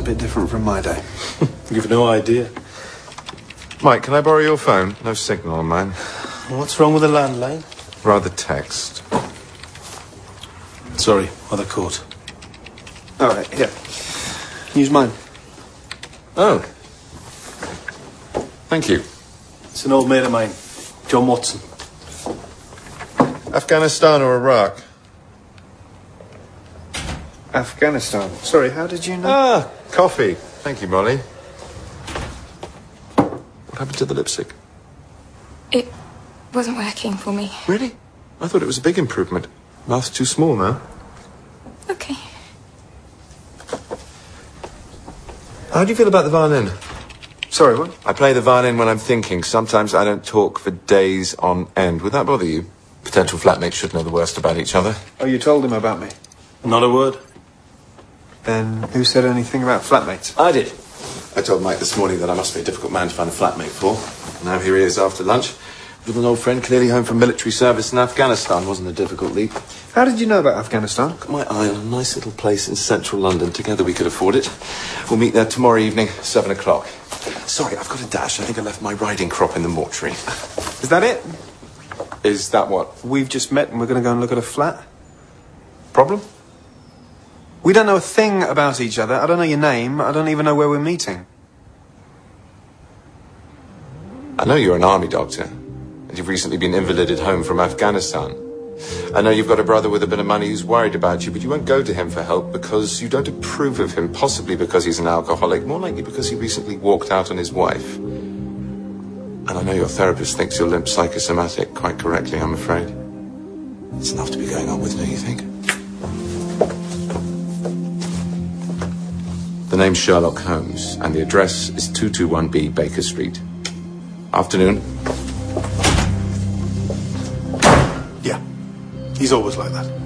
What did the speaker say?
bit different from my day. You've no idea. Mike, can I borrow your phone? No signal on mine. What's wrong with the landline? Rather text. Sorry, other court. All right, here. Use mine. Oh. Thank you. It's an old mate of mine, John Watson. Afghanistan or Iraq? Afghanistan. Sorry, how did you know? Ah, coffee. Thank you, Molly. What happened to the lipstick? It wasn't working for me. Really? I thought it was a big improvement. Mouth's too small now. Okay. How do you feel about the violin? Sorry, what? I play the violin when I'm thinking. Sometimes I don't talk for days on end. Would that bother you? Potential flatmates should know the worst about each other. Oh, you told him about me? Not a word. Then who said anything about flatmates? I did. I told Mike this morning that I must be a difficult man to find a flatmate for. Now here he is after lunch. With an old friend clearly home from military service in Afghanistan. Wasn't a difficult leap. How did you know about Afghanistan? Got my eye on a nice little place in central London. Together we could afford it. We'll meet there tomorrow evening, 7 o'clock. Sorry, I've got a dash. I think I left my riding crop in the mortuary. Is that it? Is that what? We've just met and we're going to go and look at a flat? Problem? We don't know a thing about each other. I don't know your name. I don't even know where we're meeting. I know you're an army doctor, and you've recently been invalided home from Afghanistan. I know you've got a brother with a bit of money who's worried about you, but you won't go to him for help because you don't approve of him, possibly because he's an alcoholic, more likely because he recently walked out on his wife. And I know your therapist thinks you're limp psychosomatic, quite correctly, I'm afraid. It's enough to be going on with, don't you think? The name's Sherlock Holmes, and the address is 221B Baker Street. Afternoon. Yeah. He's always like that.